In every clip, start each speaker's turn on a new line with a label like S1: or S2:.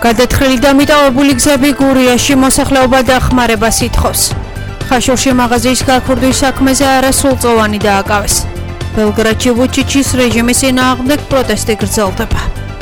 S1: გადათხრილი და მიტოვებული გზები გურიაში მოსახლეობა დახმარებას ითხოვს. ხაშურში მაღაზიის გაქურდის საქმეზე არასრულწლოვანი დააკავეს. ბელგრადში ვუჩიჩის რეჟიმის წინააღმდეგ პროტესტი გრძელდება.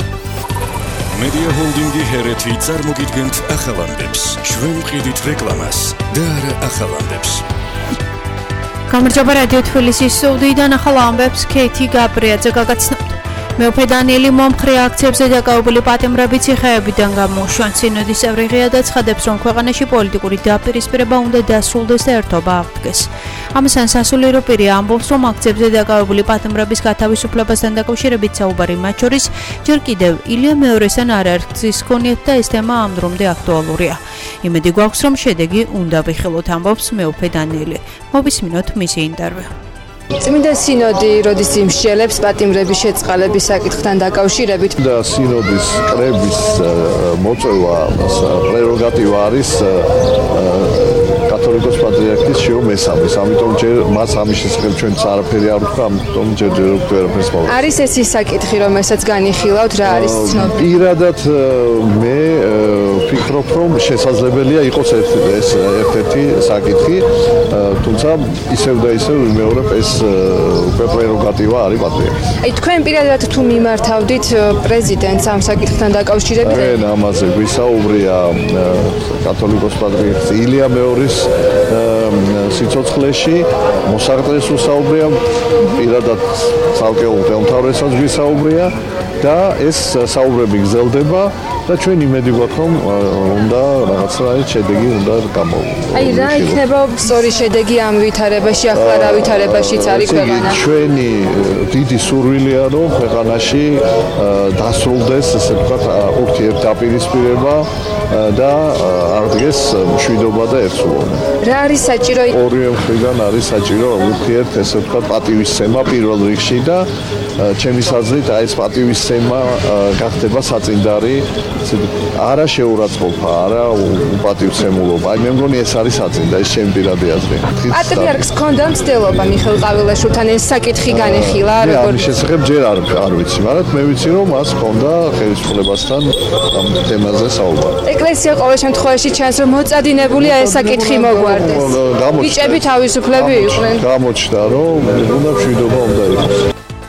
S2: Media Holding-ი ჰერეთი წარმოგიდგენთ ახალამდებს. ჩვენ ვყიდით რეკლამას და არა ახალამდებს.
S1: გამარჯობა რადიო თბილისის სტუდიიდან ახალ ამბებს ქეთი გაბრიაძე გაგაცნობთ. მეუფე დანიელი მომხრე აქციებზე დაკავებული პატიმრები ციხეებიდან გამოუშვან. სინოდის წევრი ღია და ცხადებს, რომ ქვეყანაში პოლიტიკური დაპირისპირება უნდა დასრულდეს და ერთობა აღდგეს. ამასთან სასულიერო პირი ამბობს, რომ აქციებზე დაკავებული პატიმრების გათავისუფლებასთან დაკავშირებით საუბარი მათ შორის ჯერ კიდევ ილია მეორესთან არაერთგზის ჰქონიათ და ეს თემა ამ დრომდე აქტუალურია. იმედი გვაქვს, რომ შედეგი უნდა ვიხილოთ, ამბობს მეუფე დანიელი. მოვისმინოთ მისი ინტერვიუ.
S3: წმინდა სინოდი როდის იმსჯელებს პატიმრების შეწყალების საკითხთან დაკავშირებით
S4: და სინოდის კრების მოწვევა პრეროგატივა არის კათოლიკოს პატრიარქის შიო მესამის, ამიტომ ჯერ მას ამის შესახებ ჩვენც არაფერი არ ვთქვა, ამიტომ ჯერ ვერაფერს მოვიდა.
S3: არის ეს ის საკითხი, რომელსაც განიხილავთ, რა არის ცნობილი?
S4: პირადად მე ვფიქრობ, რომ შესაძლებელია იყოს ეს ერთ-ერთი საკითხი, თუმცა ისევ და ისევ ვიმეორებ, ეს უკვე პრეროგატივა არის პატრიარქის.
S3: აი თქვენ პირადად თუ მიმართავდით პრეზიდენტს ამ საკითხთან დაკავშირებით?
S4: ჩვენ ამაზე გვისაუბრია კათოლიკოს პატრიარქის ილია მეორის სიცოცხლეში, მოსახლეს უსაუბრია, პირადად ცალკეულ მთავრესას გვისაუბრია და ეს საუბრები გრძელდება და ჩვენ იმედი გვაქვს, რომ უნდა რაღაცნაირად შედეგი უნდა გამოვიდეს.
S3: აი რა იქნება სწორი შედეგი ამ ვითარებაში, ახლა რა ვითარებაშიც არის ქვეყანა?
S4: ჩვენი დიდი სურვილია, რომ ქვეყანაში დასრულდეს, ესე ვთქვათ, ურთიერთდაპირისპირება და აღდგეს მშვიდობა და ერთსულობა.
S3: რა არის საჭირო?
S4: ორივე მხრიდან არის საჭირო ურთიერთ, ესე ვთქვათ, პატივისცემა პირველ რიგში და ჩემის აზრით, აი ეს პატივისცემა გახდება საწინდარი, არა შეურაცხყოფა, არა უპატივცემულობა. აი მე მგონი ეს არის საწინდა, ეს ჩემი პირადი აზრი.
S3: პატრიარქს ჰქონდა მცდელობა მიხეილ ყავილაშვილთან ეს საკითხი განიხილა,
S4: როგორ? ამის შესახებ ჯერ არ ვიცი, მაგრამ მე ვიცი, რომ მას ჰქონდა ხელისუფლებასთან ამ თემაზე საუბარი.
S3: ეკლესია ყოველ შემთხვევაში ჩანს, რომ მოწადინებულია ეს საკითხი მოგვარდეს. ბიჭები თავისუფლები იყვნენ.
S4: გამოჩნდა, რომ უნდა მშვიდობა უნდა იყოს.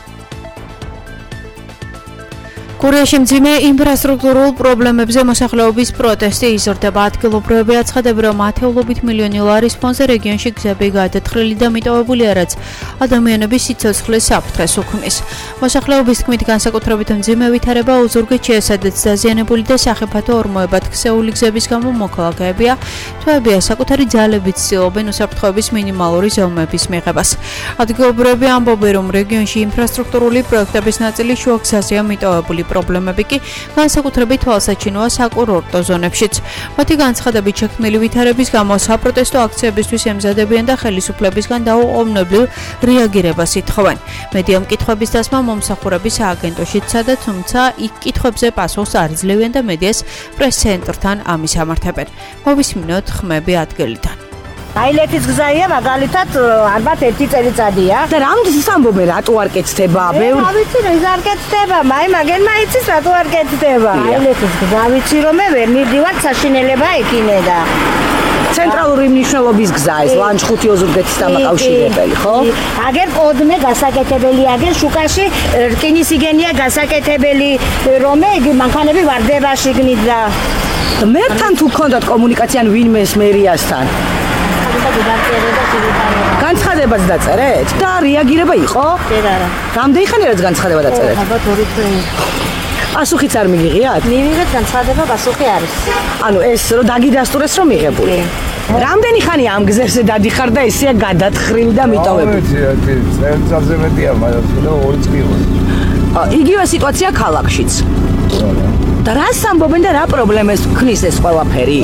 S1: გურიაში მძიმე ინფრასტრუქტურულ პრობლემებზე მოსახლეობის პროტესტი იზრდება. ადგილობრივები აცხადებენ, რომ ათეულობით მილიონი ლარის ფონზე რეგიონში გზები გადათხრილი და მიტოვებული არაც ადამიანების სიცოცხლის საფრთხეს უქმნის. მოსახლეობის თქმით, განსაკუთრებით მძიმე ვითარება ოზურგეთში, სადაც დაზიანებული და სახიფათო ორმოებად ქსეული გზების გამო მოქალაქეებია თვეებია საკუთარი ძალებით ცდილობენ უსაფრთხოების მინიმალური ზომების მიღებას. ადგილობრივები ამბობენ, რომ რეგიონში ინფრასტრუქტურული პროექტების ნაწილი შუა გზაზეა მიტოვებული. პრობლემები კი განსაკუთრებით თვალსაჩინოა საკურორტო ზონებშიც. მათი განცხადებით, შექმნილი ვითარების გამო საპროტესტო აქციებისთვის ემზადებიან და ხელისუფლებისგან დაუყოვნებლივ რეაგირებას ითხოვენ. მედია მკითხვების დასმა მომსახურების სააგენტოშიც სცადა, თუმცა იქ კითხვებზე პასუხს არ იძლევიან და მედიას პრეს-ცენტრთან ამის ამართებენ. მოვისმინოთ ხმები ადგილიდან.
S5: აილეთის გზაა, მაგალითად, ალბათ 1 წელიწადია.
S6: და რამდენს ამბობენ, რატო არ კეთდება?
S5: რა ვიცი, ის არ კეთდება, მაგენმა იცის რატო არ კეთდება. აილეთის გზა ვიცი, რომ მე ვერ მივდივარ, საშინელება ექინე და
S6: ცენტრალური მნიშვნელობის გზა ეს ლანჩხუთი ოზურგეთის დამაკავშირებელი, ხო?
S5: აგერ კოდმე გასაკეთებელი, აგერ შუკაში რკინისიგენია გასაკეთებელი, რომე იგი მანქანები ვარდებაში გნიდა.
S6: მერთან თუ გქონდათ კომუნიკაცია ვინმეს მერიასთან? განცხადებაც დაწერეთ და რეაგირება იყო?
S5: არა.
S6: რამდენი ხანია რაც განცხადება დაწერეთ?
S5: ალბათ 2 თვე.
S6: პასუხიც არ მიგიღიათ?
S5: მივიღეთ განცხადება, პასუხი არის.
S6: ანუ ეს რომ დაგიდასტურეს რომ მიღებული. რამდენი ხანია ამ გზებზე დადიხარ და ესეა გადათხრილი და მიტოვებული?
S7: წელიწადზე მეტია, მაგრამ 2 წელი.
S6: იგივე სიტუაცია ქალაქშიც. და რას ამბობენ და რა პრობლემებს ქმნის ეს ყველაფერი?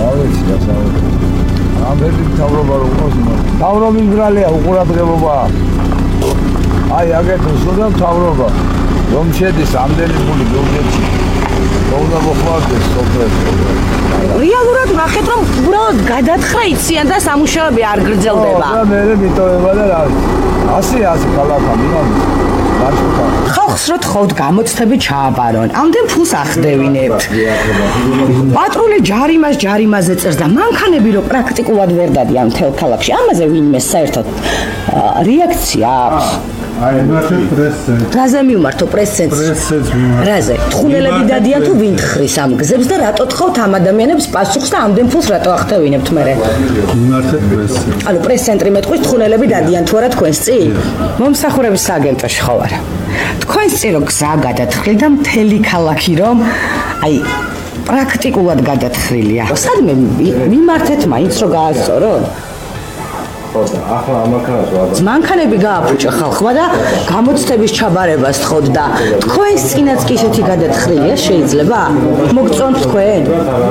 S7: ამბები თავრობა რომ ყოსმა. თავრობის ბრალია უყურადღებობა. აი აგეთ უსურდა თავრობა. რომ შედის ამდენი ფული ბიუჯეტში. უნდა მოხმარდეს სოფლებში.
S6: რეალურად ნახეთ რომ უბრალოდ გადათხრა იციან და სამუშაოები არ გრძელდება.
S7: და მე მიტოვება და რა. 100 ქალაქა მინამის.
S6: ხალხს რო თხოვთ გამოცდები ჩააბარონ, ამდენ ფულს ახდევინებთ. პატრული ჯარიმაზე წერს და მანქანები რო პრაქტიკულად ვერ დადიან მთელ ქალაქში. ამაზე ვინმე საერთოდ რეაქცია აქვს. რაზე მივმართო პრეს-ცენტრს? რაზე? თხუნელები დადიან თუ ვინ ხრის ამ გზებს და რატო თხოვთ ამ ადამიანებს პასუხს და ამდენ ფულს რატო ახდევინებთ მერე?
S7: მივმართეთ პრეს-ცენტრს.
S6: ანუ პრეს-ცენტრი მეტყვის თხუნელები დადიან თუ არა თქვენს წინ? მომსახურების სააგენტოში ხო არა? თქვენს წინ რო გზა გადათხრი და მთელი ქალაქი რომ აი პრაქტიკულად გადათხრილია. სადმე მიმართეთ მაინც რო გაასწოროთ?
S7: ახლა ამაკრას
S6: მანქანები გააფუჭა ხალხმა და გამოცდების ჩაბარებას თხოვთ და თქვენს წინაც კი ესეთი გადათხრილია შეიძლება? მოგწონთ თქვენ?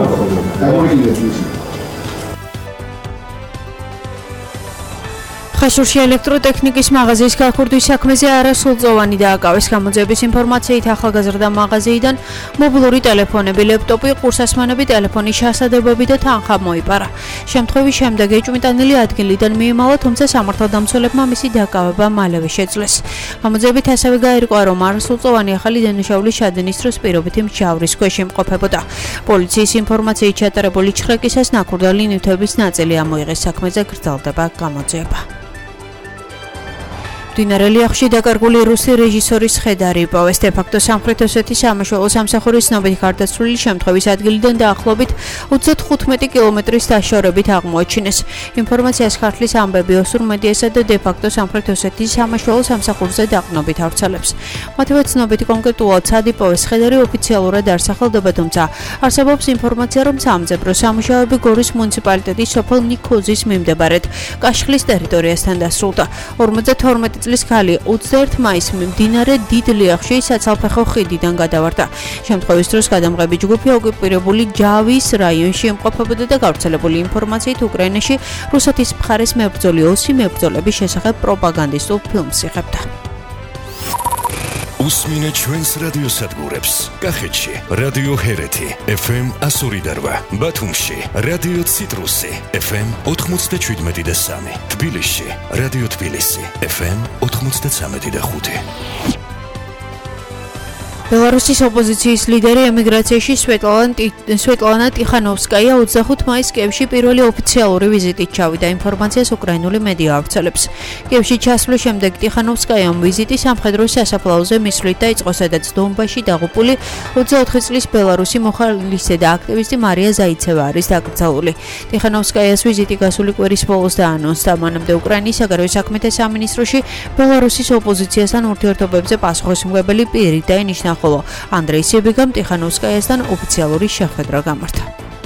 S1: ხაშურში ელექტროტექნიკის მაღაზიის გაქურთვის საქმეზე არასრულწლოვანი დააკავეს. გამოძიების ინფორმაციით ახალგაზრდა მაღაზიიდან მობილური ტელეფონები, ლეპტოპი, ყურსასმენები, ტელეფონის ჩასადებები და თანხა მოიპარა. შემთხვევის შემდეგ ეჭვმიტანილი ადგილიდან მიემალა, თუმცა სამართალდამცველებმა მისი დაკავება მალევე შეძლეს. გამოძიებით ასევე გაირკვა, რომ არასრულწლოვანი ახალი დანაშაულის ჩადენის დროს პირობითი მჟავრის ქვეშ იმყოფებოდა. პოლიციის ინფორმაციით ჩატარებული ჩხრეკისას ნაკურდალი ნივთების ნაწილი ამოიღეს. საქმეზე გრძელდება გამოძიება. მდინარე ლიახში დაკარგული რუსი რეჟისორის ხედარი იპოვეს. დე-ფაქტო სამხრეთ ოსეთის სამაშველო სამსახურის ცნობით გარდაცვლილი შემთხვევის ადგილიდან დაახლოებით 35 კილომეტრის დაშორებით აღმოაჩინეს. ინფორმაციას ქართლის ამბები ოსურ მედიასა და დე-ფაქტო სამხრეთ ოსეთის სამაშველო სამსახურზე დაყრდნობით ავრცელებს. მათივე ცნობით კონკრეტულად სად იპოვეს ხედარი ოფიციალურად არ სახელდება, თუმცა არსებობს ინფორმაცია, რომ სამძებრო სამუშაოები გორის მუნიციპალიტეტის სოფელ ნიქოზის მიმდებარედ კაშხლის ტერიტორიასთან დასრულდა. 52 წლის ქალი 21 მაისს მდინარე დიდ ლიახში საცალფეხო ხიდიდან გადავარდა. შემთხვევის დროს გადამღები ჯგუფი ოკუპირებული ჯავის რაიონში იმყოფებოდა და გავრცელებული ინფორმაციით უკრაინაში რუსეთის მხარეს მებრძოლი ოსი მებრძოლების შესახებ პროპაგანდისტულ ფილმს იღებდა.
S2: უსმინეთ ჩვენს რადიოსადგურებს. კახეთში რადიო ჰერეთი FM 102.8, ბათუმში რადიო ციტრუსი FM 97.3, თბილისში რადიო თბილისი FM 93.5.
S1: ბელარუსის ოპოზიციის ლიდერი ემიგრაციაში სვეტლანა ტიხანოვსკაია 25 მაისს კიევში პირველი ოფიციალური ვიზიტით ჩავიდა. ინფორმაციას უკრაინული მედია ავრცელებს. კიევში ჩასვლის შემდეგ ტიხანოვსკაიამ ვიზიტი სამხედრო სასაფლაოზე მისვლით დაიწყო, სადაც დონბასში დაღუპული 24 წლის ბელარუსი მოხალისე და აქტივისტი მარია ზაიცევა არის დაკრძალული. ტიხანოვსკაიას ვიზიტი გასული კვირის ბოლოს დაანონსდა. მანამდე უკრაინის საგარეო საქმეთა სამინისტროში ბელარუსის ოპოზიციასთან ურთიერთობებზე პასუხისმგებელი პირი დაინიშნა, ხოლო ანდრეი სიბიგამ ტიხანოვსკაიასთან ოფიციალური შეხვედრა გამართა.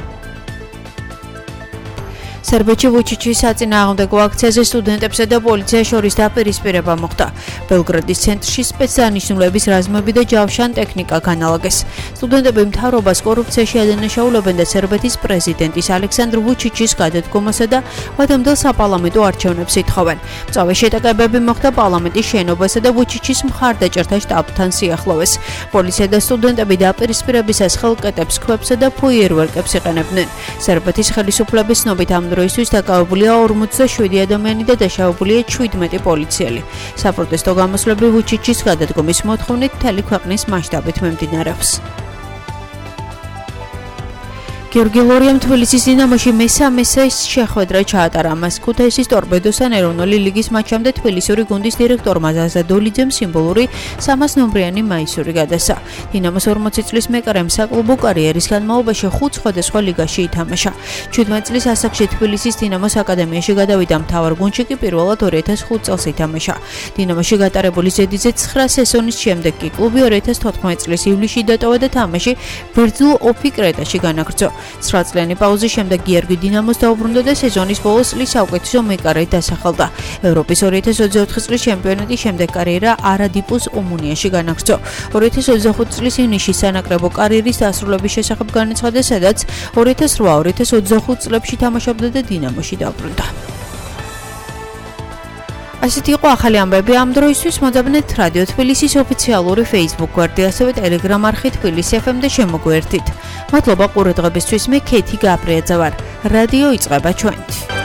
S1: სერბეთში ვუჩიჩის საწინააღმდეგო აქციაზე სტუდენტებსა და პოლიციას შორის დაპირისპირება მოხდა. ბელგრადის ცენტრში სპეცდანიშნულების რაზმები და ჯავშან ტექნიკა განალაგეს. სტუდენტები მთავრობას კორუფციაში ადანაშაულებენ და სერბეთის პრეზიდენტის ალექსანდრ ვუჩიჩის გადადგომასა და მადამდელ საპარლამენტო არჩევნებს ითხოვენ. მწვავე შეტაკებები მოხდა პარლამენტის შენობასა და ვუჩიჩის მხარდაჭერთა შტაბთან სიახლოვეს. პოლიცია და სტუდენტები დაპირისპირებისას ხელკეტებს, ქვებსა და ფოიერვერკებს იყენებდნენ. სერბეთის ხელისუფლების ცნობით ამ დროისთვის დაკავებულია 47 ადამიანი და დაშავებულია 17 პოლიციელი. საპროტესტო გამოსვლები ვუჩიჩის გადადგომის მოთხოვნით მთელი ქვეყნის მასშტაბით მიმდინარეობს. გიორგი ლორიამ თბილისის დინამოში მესამე შეხვედრა ჩაატარა. მას ქუთაისის ტორპედოსთან ეროვნული ლიგის მატჩამდე თბილისური გუნდის დირექტორმა ზაზა დოლიძემ სიმბოლური 300 ნომრიანი მაისური გადასცა. დინამოს 40 წლის მეკარემ საკლუბო კარიერის განმავლობაში 5 სხვადასხვა ლიგაში ითამაშა. 17 წლის ასაკში თბილისის დინამოს აკადემიაში გადავიდა, მთავარ გუნდში კი პირველად 2005 წელს ითამაშა. დინამოში გატარებული ზედიზე 9 სეზონის შემდეგ კი კლუბი 2014 წლის ივლისში დატოვა და თამაში ბერძნულ ოფი კრეტაში განაგრძო. 9 წლიანი პაუზის შემდეგ გიორგი დინამოს დაუბრუნდა და სეზონის ბოლოს წლის საუკეთესო მეკარედ დასახელდა. ევროპის 2024 წლის ჩემპიონატის შემდეგ კარიერა არადიპოს ომუნიაში განაგრძო. 2025 წლის ივნისში სანაკრებო კარიერის დასრულების შესახებ განაცხადა, სადაც 2008-2025 წლებში თამაშობდა და დინამოში დაუბრუნდა. ასეთი იყო ახალი ამბები ამ დროისთვის. მოძებნეთ რადიო თბილისის ოფიციალური Facebook გვერდი, ასევე Telegram არხი თბილისი FM და შემოგვერთით. მადლობა ყურადღებისთვის. მე ქეთი გაბრიაძე ვარ. რადიო იწყება ჩვენით.